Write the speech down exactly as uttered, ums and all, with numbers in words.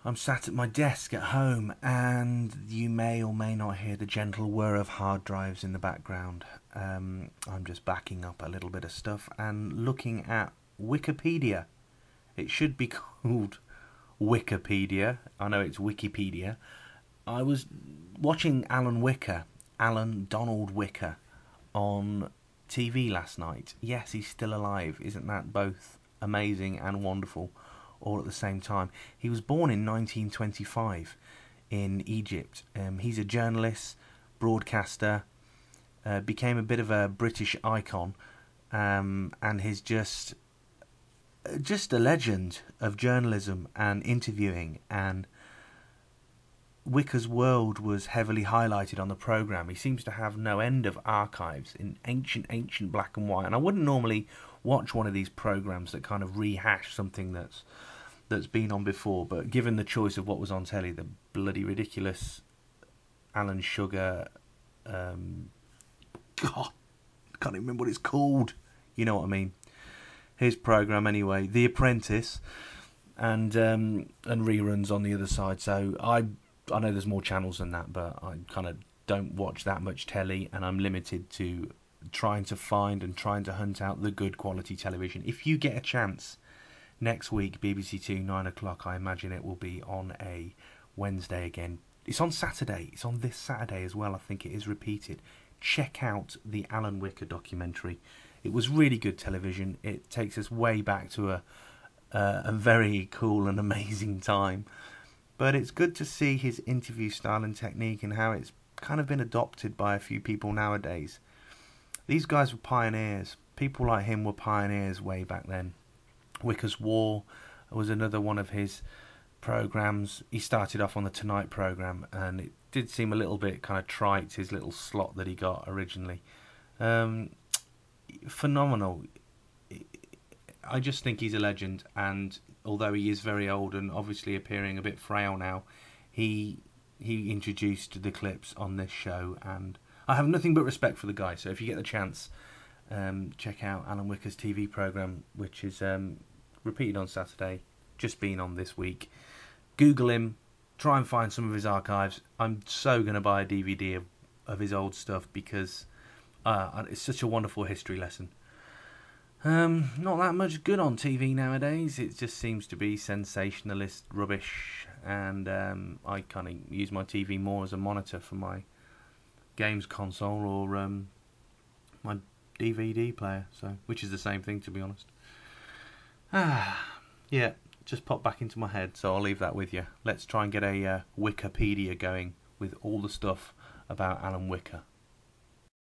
I'm sat at my desk at home, and you may or may not hear the gentle whir of hard drives in the background. Um, I'm just backing up a little bit of stuff and looking at Wikipedia. It should be called Wikipedia. I know it's Wikipedia. I was watching Alan Wicker, Alan Donald Wicker, on T V last night. Yes, he's still alive. Isn't that both amazing and wonderful all at the same time? He was born in nineteen twenty-five in Egypt. Um, he's a journalist, broadcaster, uh, became a bit of a British icon, um, and he's just just a legend of journalism and interviewing. And Wicker's world was heavily highlighted on the programme. He seems to have no end of archives in ancient, ancient black and white. And I wouldn't normally watch one of these programmes that kind of rehash something that's that's been on before, but given the choice of what was on telly, the bloody ridiculous Alan Sugar, um, God, I can't even remember what it's called. You know what I mean. His programme anyway, The Apprentice, and um, and reruns on the other side. So I I know there's more channels than that, but I kind of don't watch that much telly, and I'm limited to trying to find and trying to hunt out the good quality television. If you get a chance, next week, B B C Two, nine o'clock, I imagine it will be on a Wednesday again. It's on Saturday. It's on this Saturday as well. I think it is repeated. Check out the Alan Wicker documentary. It was really good television. It takes us way back to a, uh, a very cool and amazing time. But it's good to see his interview style and technique and how it's kind of been adopted by a few people nowadays. These guys were pioneers. People like him were pioneers way back then. Wicker's War was another one of his programmes. He started off on the Tonight programme, and it did seem a little bit kind of trite, his little slot that he got originally. Um, phenomenal. I just think he's a legend, and although he is very old and obviously appearing a bit frail now, he he introduced the clips on this show, and I have nothing but respect for the guy. So if you get the chance, um, check out Alan Wicker's T V programme, which is um, repeated on Saturday, just been on this week. Google him, try and find some of his archives. I'm so going to buy a D V D of, of his old stuff because uh, it's such a wonderful history lesson. Um, not that much good on T V nowadays. It just seems to be sensationalist rubbish, and um, I kind of use my T V more as a monitor for my games console or um, my D V D player, so which is the same thing, to be honest. Ah, yeah, just popped back into my head, so I'll leave that with you. Let's try and get a uh, Wikipedia going with all the stuff about Alan Wicker.